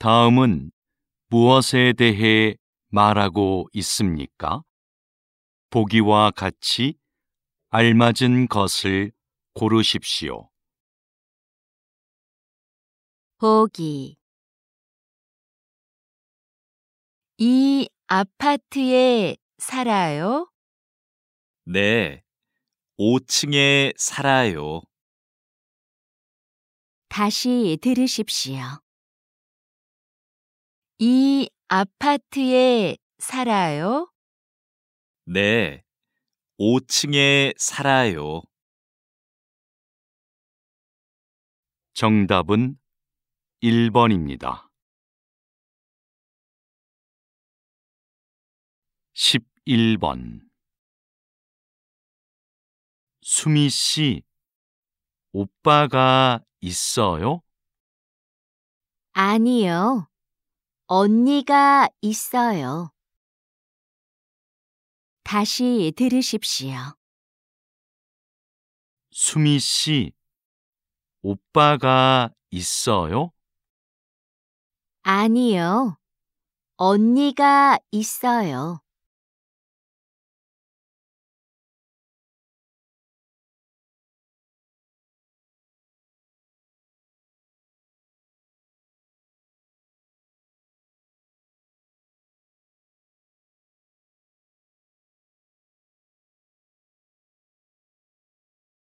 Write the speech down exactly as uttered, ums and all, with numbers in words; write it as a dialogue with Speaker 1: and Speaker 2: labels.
Speaker 1: 다음은 무엇에 대해 말하고 있습니까? 보기와 같이 알맞은 것을 고르십시오.
Speaker 2: 보기. 이 아파트에 살아요?
Speaker 3: 네, 오 층에 살아요.
Speaker 2: 다시 들으십시오. 이 아파트에 살아요?
Speaker 3: 네, 오 층에 살아요.
Speaker 1: 정답은 일 번입니다. 십일 번. 수미 씨, 오빠가 있어요?
Speaker 2: 아니요. 언니가 있어요. 다시 들으십시오.
Speaker 1: 수미 씨, 오빠가 있어요?
Speaker 2: 아니요. 언니가 있어요.